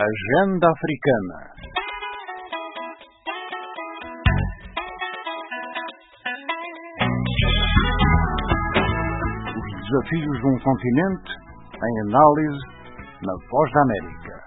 Agenda Africana. Os desafios de um continente em análise na Voz da América.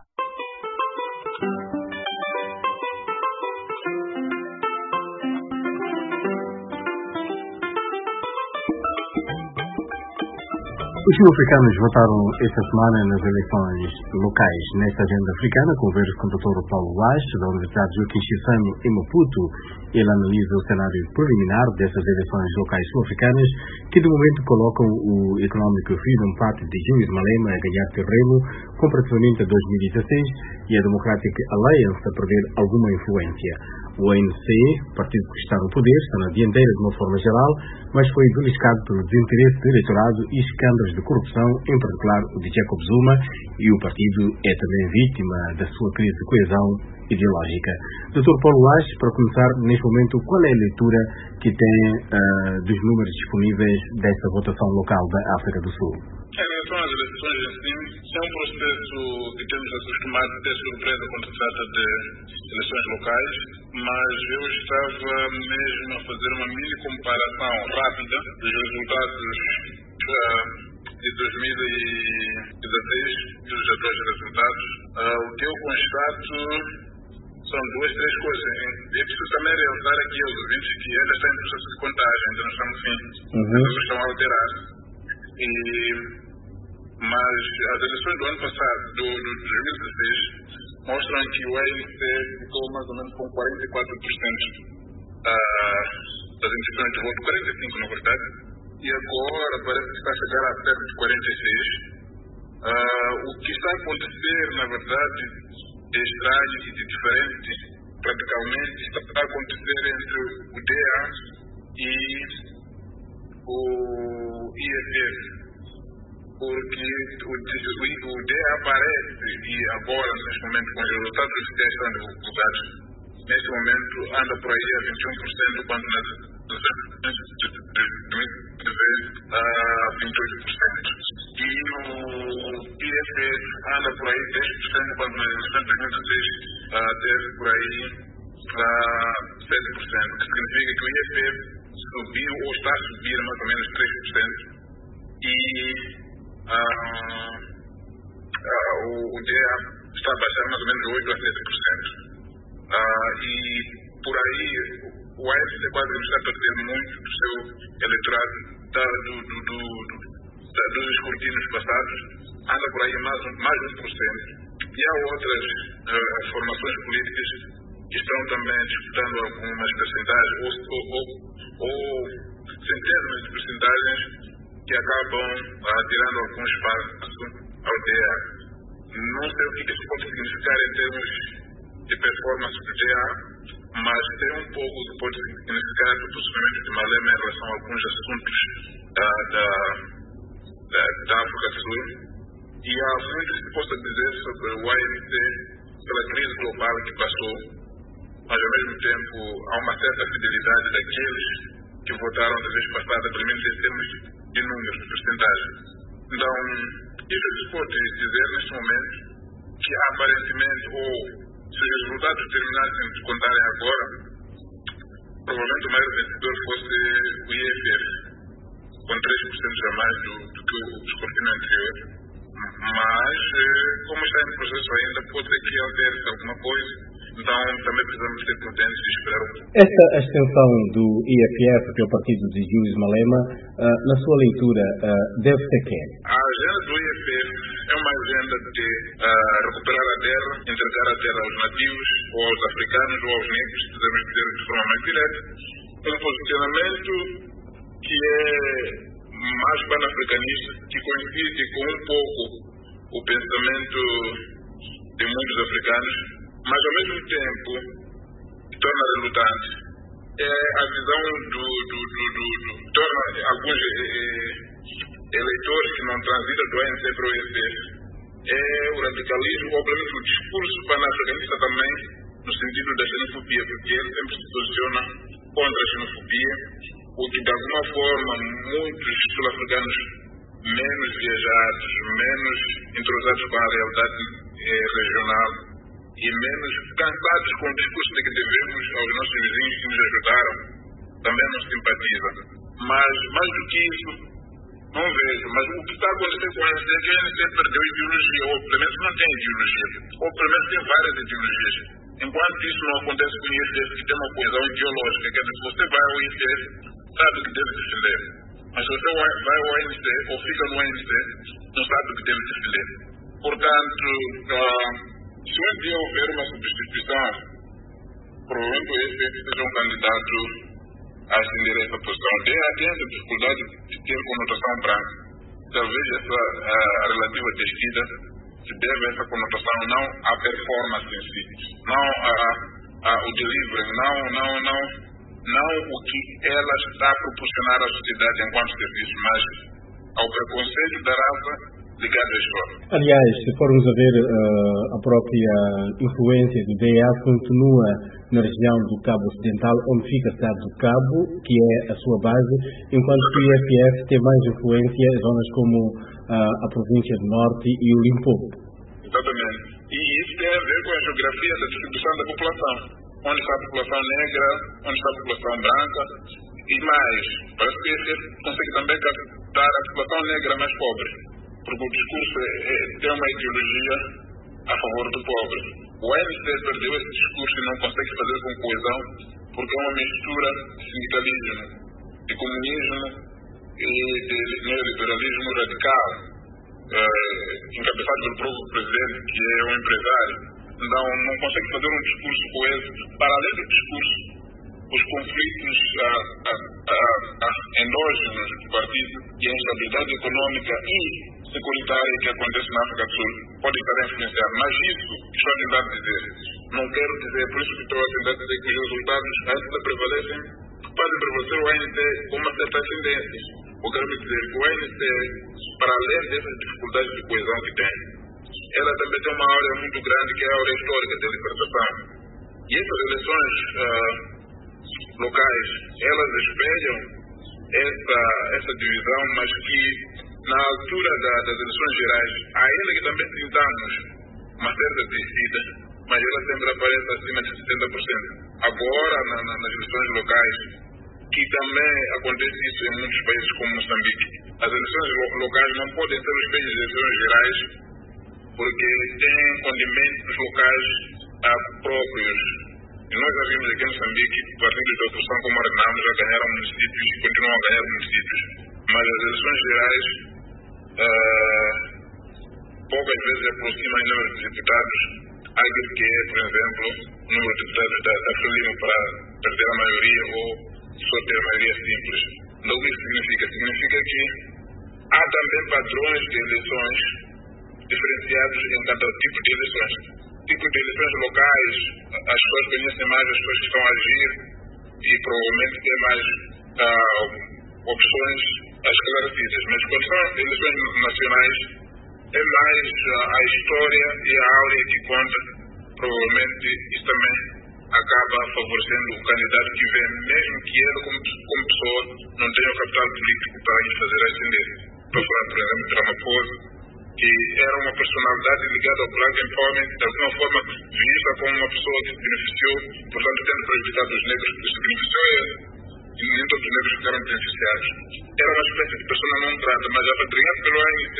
Os sul-africanos votaram esta semana nas eleições locais. Nesta agenda africana, converso com o Dr. Paulo Vaz, da Universidade Joaquim Chissano, em Maputo. Ele analisa o cenário preliminar dessas eleições locais sul-africanas, que de momento colocam o Economic Freedom Party de Julius Malema a ganhar terreno comparativamente a 2016 e a Democratic Alliance a perder alguma influência. O ANC, partido que está no poder, está na dianteira de uma forma geral, mas foi beliscado pelo desinteresse do eleitorado e escândalos de corrupção, em particular o de Jacob Zuma, e o partido é também vítima da sua crise de coesão ideológica. Dr. Paulo Vaz, para começar, neste momento, qual é a leitura que tem dos números disponíveis desta votação local da África do Sul? Em relação às eleições em si, é um processo que temos acostumado a ter surpresa quando se trata de eleições locais, mas eu estava mesmo a fazer uma mini comparação rápida dos resultados de 2016 e os atuais resultados. O que eu constato são duas, três coisas. É preciso também realçar aqui aos ouvintes que ainda está em processo de contagem, ainda não estamos fim. As coisas estão a alterar. Mas as eleições do ano passado, de 2016, mostram que o ANC ficou mais ou menos com 44% das intenções de voto, 45% na verdade, e agora parece que está a chegar a perto de 46%. O que está a acontecer, na verdade, é estranho e de diferente, radicalmente, está a acontecer entre o DA e o IFF. Porque o DA aparece e agora, neste momento, com os resultados oficiais sendo divulgados, neste momento anda por aí a 21%, quando nas eleições de 2016 a 28%. E o IFF anda por aí 10%, quando nas eleições de 2016 teve por aí 7%, que significa que o IFF subiu ou está a subir mais ou menos 3%. E o DA está a baixar mais ou menos de 8% a 7%. E por aí o ANC quase não está a perder muito do seu eleitorado dos escrutínios passados, anda por aí mais de 1%. E há outras formações políticas que estão também disputando algumas percentagens ou centenas de percentagens que acabam tirando algum espaço ao DA. Não sei o que isso pode significar em termos de performance do DA, mas tem um pouco que pode significar o posicionamento de Malema em relação a alguns assuntos da África do Sul. E há muito que se possa dizer sobre o ANC pela crise global que passou, mas ao mesmo tempo há uma certa fidelidade daqueles que votaram da vez passada, pelo menos em termos de números, de porcentagem. Então, isso se pode dizer neste momento que aparentemente, ou se os resultados terminassem de contarem agora, provavelmente o maior vencedor fosse o IFF, com 3% a mais do que o escrutínio anterior. Mas, como está em processo ainda, pode ser que altere-se alguma coisa. Então, também precisamos ser prudentes e esperar um pouco. Esta extensão do IFF, que é o partido de Julius Malema, na sua leitura, deve ser quem? A agenda do IFF é uma agenda de recuperar a terra, entregar a terra aos nativos, ou aos africanos, ou aos negros, se quisermos dizer de forma mais direta. Um posicionamento que é mais pan-africanista, que coincide com um pouco o pensamento de muitos africanos, mas ao mesmo tempo torna relutante. É a visão torna alguns eleitores que não transitam do ANC para o IFF. É o radicalismo, ou pelo menos o discurso pan-africanista também, no sentido da xenofobia, porque ele sempre se posiciona contra a xenofobia, o que de alguma forma muitos sul-africanos menos viajados, menos entrosados com a realidade regional, e menos cansados com o discurso de que devemos aos nossos vizinhos que nos ajudaram, também não simpatiza. Mas, mais do que isso, não vejo. Mas o que está acontecendo com a ANC é que a ANC perdeu ideologia, ou pelo menos não tem ideologia, ou pelo menos tem várias ideologias. Enquanto isso não acontece com o IFS, que tem uma coesão ideológica, quer dizer, se você vai ao IFS, sabe o que deve defender. Mas se você vai ao ANC, ou fica no ANC, não sabe o que deve defender. Portanto, se um dia houver uma substituição, provavelmente o IFS seja um candidato a ascender essa posição. Tem essa dificuldade de ter conotação branca. Talvez essa relativa descida se deve a essa conotação, não à performance em si, não ao delivery, não o que ela está a proporcionar à sociedade enquanto serviço, mas ao preconceito da raça ligado à escola. Aliás, se formos a ver a própria influência do DEA continua na região do Cabo Ocidental, onde fica a cidade do Cabo, que é a sua base, enquanto que o IFS tem mais influência em zonas como a província do Norte e o Limpopo. Exatamente. E isso tem a ver com a geografia da distribuição da população. Onde está a população negra, onde está a população branca, e mais, parece que o IFS consegue também captar a população negra mais pobre, porque o discurso tem uma ideologia a favor do pobre. O ANC perdeu esse discurso e não consegue fazer com coesão, porque é uma mistura de sindicalismo, de comunismo e de neoliberalismo radical, encabeçado pelo próprio presidente, que é um empresário. Não consegue fazer um discurso coeso. Para além do discurso, os conflitos endógenos do partido e a instabilidade econômica e securitária que acontece na África do Sul pode estar a influenciar. Mas isso que estou a tentar dizer, não quero dizer, por isso que estou a tentar dizer que os resultados ainda prevalecem, podem prevalecer o ANC com uma certa ascendência. Eu quero dizer que o ANC, para além dessas dificuldades de coesão que tem, ela também tem uma área muito grande que é a área histórica da libertação. E essas eleições locais, elas espelham essa divisão, mas que na altura das eleições gerais, ainda que também sintamos uma certa descida, mas ela sempre aparece acima de 70%. Agora, nas eleições locais, que também acontece isso em muitos países como Moçambique, as eleições locais não podem ser os espelhos das eleições gerais, porque têm condimentos locais próprios. E nós já vimos aqui em Moçambique partidos da oposição como Arenamo já ganharam municípios e continuam a ganhar municípios. Mas as eleições gerais poucas vezes aproximam o número de deputados, algo que é, por exemplo, o número de deputados da Frelimo para perder a maioria ou só ter a maioria simples. Não, o que isso significa? Significa que há também padrões de eleições diferenciados em cada tipo de eleições. Tipo de eleições locais, as pessoas conhecem mais as pessoas que estão a agir e provavelmente têm mais opções esclarecidas. Mas quando são eleições nacionais, é mais a história e a áurea que conta. Provavelmente isso também acaba favorecendo o candidato que vem, mesmo que ele como pessoa não tenha o capital político para lhe fazer ascender. Estou falando, por exemplo, de Ramaphosa, que era uma personalidade ligada ao Black Empowerment, de alguma forma vista como uma pessoa que se beneficiou, portanto tendo prejudicado os negros, que se beneficiou e nem todos os negros ficaram beneficiados. Era uma espécie de pessoa não grata, mas apadrinhado pelo ANC,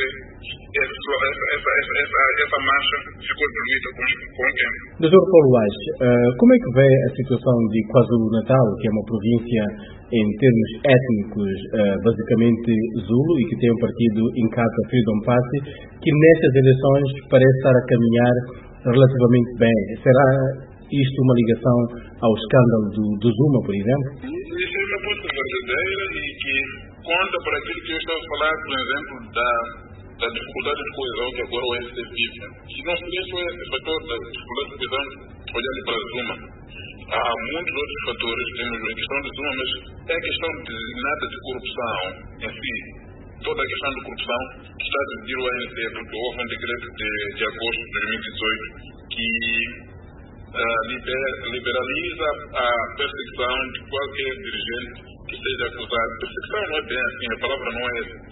essa marcha ficou diluída com o tempo. Dr. Paulo Lage, como é que vê a situação de KwaZulu-Natal, que é uma província em termos étnicos basicamente Zulu e que tem um partido Inkatha Freedom Party, que nestas eleições parece estar a caminhar relativamente bem? Será isto uma ligação ao escândalo do Zuma, por exemplo? Isso é uma coisa verdadeira e que conta para aquilo que eu estava a falar, por exemplo, da dificuldade de coesão que agora o ANC vive. Se não seria só esse fator da dificuldade de coesão, olhando para Zuma, há muitos outros fatores. Temos a questão de Zuma, mas é a questão de nada de corrupção em si. Toda a questão de corrupção que está a dividir o ANC, porque houve um decreto de agosto de 2018 que liberaliza a perseguição de qualquer dirigente que seja acusado. Perseguição não é bem assim, a palavra não é essa.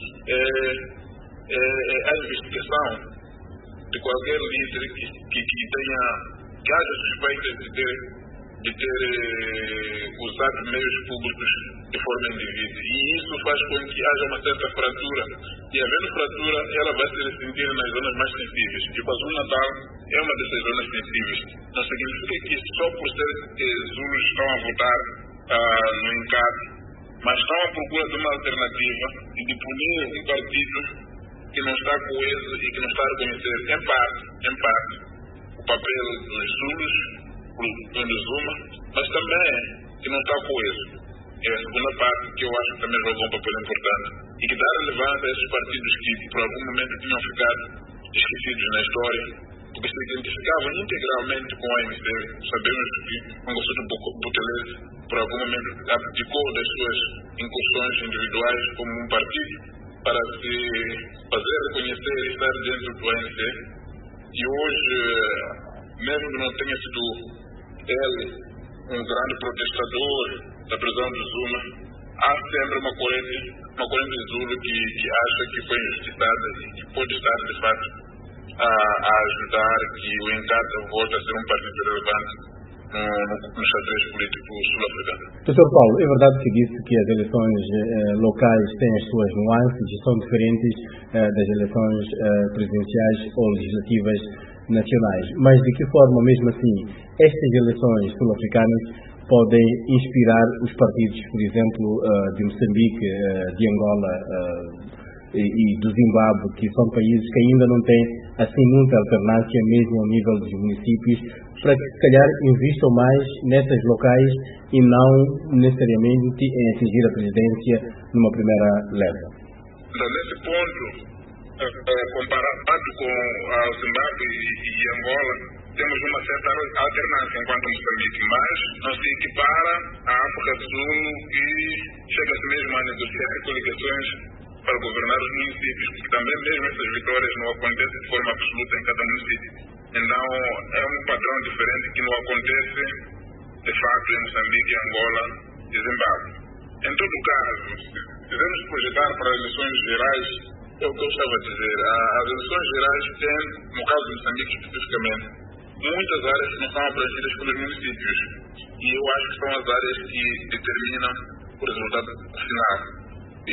É a investigação de qualquer líder que tenha que haja suspeitas de ter usado meios públicos de forma indevida. E isso faz com que haja uma certa fratura. E havendo fratura, ela vai se ressentir nas zonas mais sensíveis. E o KwaZulu-Natal é uma dessas zonas sensíveis. Não significa que só por ser Zulus estão a votar no ENCAD, mas estão à procura de uma alternativa e de punir um partido que não está coeso e que não está a reconhecer, em parte, o papel dos Zulus, do Zuma, mas também que não está coeso. É a segunda parte que eu acho que também jogou um papel importante e que dá relevância a esses partidos que por algum momento tinham ficado esquecidos na história, porque se identificavam integralmente com a ANC. Sabemos que o Mangosuthu Buthelezi por algum momento abdicou das suas incursões individuais como um partido para se fazer reconhecer e estar dentro do ANC. E hoje, mesmo que não tenha sido ele um grande protestador da prisão de Zuma, há sempre uma corrente de Zulu que acha que foi injustiçada e que pode estar, de fato, a ajudar que o ENCAD volte a ser um partido relevante no xadrez político sul-africano. Dr. Paulo, é verdade que disse que as eleições locais têm as suas nuances e são diferentes das eleições presidenciais ou legislativas nacionais, mas de que forma, mesmo assim, estas eleições sul-africanas podem inspirar os partidos, por exemplo, de Moçambique, de Angola e do Zimbábue, que são países que ainda não têm assim muita alternância, mesmo ao nível dos municípios, para que se calhar investam mais nessas locais e não necessariamente em atingir a presidência numa primeira leva? Nesse ponto, comparado com o Zimbábue e Angola, temos uma certa alternância enquanto Moçambique, mas não se equipara à África do Sul e chega-se mesmo a negociar coligações para governar os municípios, porque também mesmo essas vitórias não acontecem de forma absoluta em cada município. Então é um padrão diferente que não acontece de fato em Moçambique, Angola e Zimbábue. Em todo caso, se devemos projetar para as eleições gerais, é o que eu estava a dizer. As eleições gerais têm, no caso de Moçambique especificamente, muitas áreas que não são abrangidas pelos municípios. E eu acho que são as áreas que determinam o resultado final. E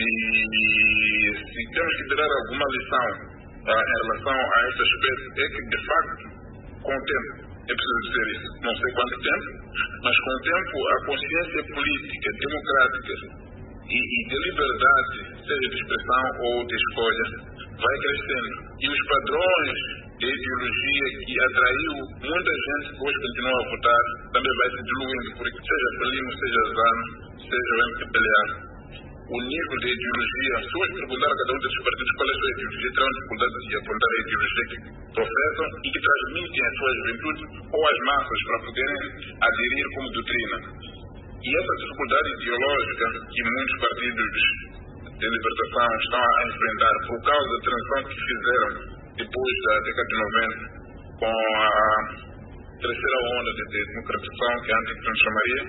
se temos que tirar alguma lição em relação a esse aspecto, é que, de facto, com o tempo, é preciso dizer isso, não sei quanto tempo, mas com o tempo a consciência política, democrática e de liberdade, seja de expressão ou de escolha, vai crescendo. E os padrões de ideologia que atraiu muita gente que hoje continua a votar também vai se diluindo, porque seja Frelimo, seja ZANU, seja o MPLA, o nível de ideologia, se hoje perguntar a cada um desses partidos qual é a sua ideologia, terão dificuldade de apontar a ideologia que professam e que transmitem à sua juventude ou às massas para poderem aderir como doutrina. E essa dificuldade ideológica que muitos partidos de libertação estão a enfrentar por causa da transição que fizeram depois da década de 90 com a terceira onda de democratização, que a Anticristo chamaria,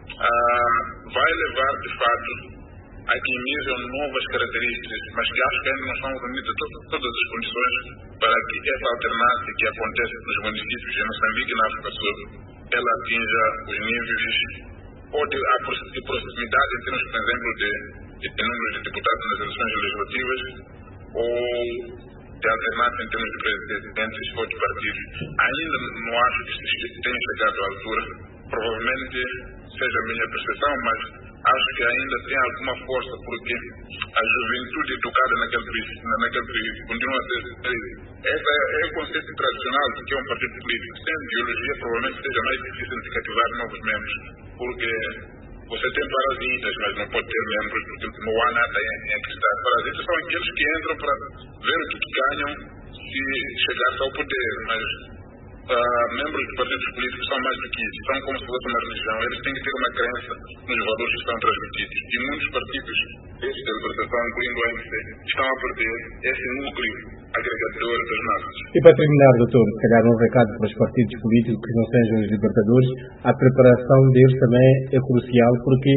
vai levar de fato a que emerjam novas características, mas que acho que ainda não estão reunidas todas as condições para que essa alternância que acontece nos municípios de Moçambique e na África do Sul, ela atinja os níveis ou de proximidade em termos, por exemplo, de número de deputados nas eleições legislativas ou de alternância em termos de presidentes ou de partidos. Ainda não acho que se tenha chegado à altura, provavelmente seja a minha percepção, mas acho que ainda tem alguma força, porque a juventude educada naquele país continua a ser. Esse é o conceito tradicional de que é um partido político. Sem ideologia, provavelmente seja mais difícil de cativar novos membros, porque você tem parasitas, mas não pode ter membros, porque não há nada em acreditar. Parasitas são aqueles que entram para ver o que ganham se chegar-se ao poder, mas membros de partidos políticos são mais do que isso, são como se fosse uma religião. Eles têm que ter uma crença nos valores que estão transmitidos. E muitos partidos, esses da libertação, incluindo o ANC, estão a perder esse núcleo agregador das massas. E para terminar, doutor, se calhar um recado para os partidos políticos que não sejam os libertadores, a preparação deles também é crucial, porque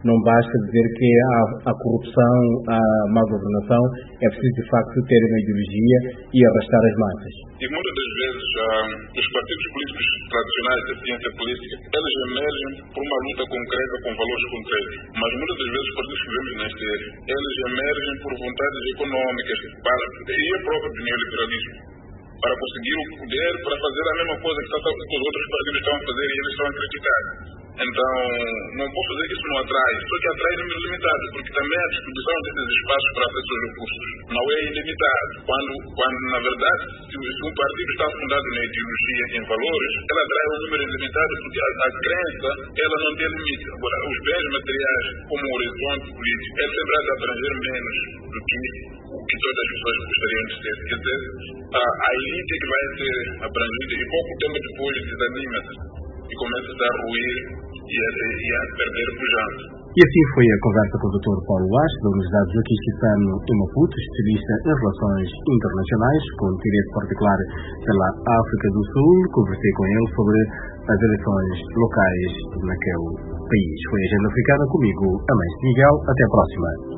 não basta dizer que há corrupção, há má governação, é preciso de facto ter uma ideologia e arrastar as massas. E muitas das vezes os partidos políticos tradicionais da ciência política, eles emergem por uma luta concreta com valores concretos, mas muitas das vezes os partidos que vemos na STF, eles emergem por vontades econômicas e a própria do neoliberalismo, para conseguir o poder, para fazer a mesma coisa que os outros partidos estão a fazer e eles estão a criticar. Então, não posso dizer que isso não atrai, só que atrai números limitados, porque também a distribuição desses espaços para acesso aos recursos não é ilimitada. Quando na verdade, se um partido está fundado na ideologia em valores, ela atrai um número ilimitado, porque a crença, ela não tem limite. Agora, os bens materiais, como o horizonte político, é sempre a abranger menos do que o que todas as pessoas gostariam de ter. Quer dizer, a elite que vai ser abrangida e pouco tempo depois desanima-se e começa a ruir e a perder pujança. E assim foi a conversa com o Dr. Paulo Vaz, da Universidade Joaquim Chissano em Maputo, especialista em relações internacionais, com interesse particular pela África do Sul. Conversei com ele sobre as eleições locais naquele país. Foi a Agenda Africana, comigo, Amém Miguel. Até a próxima.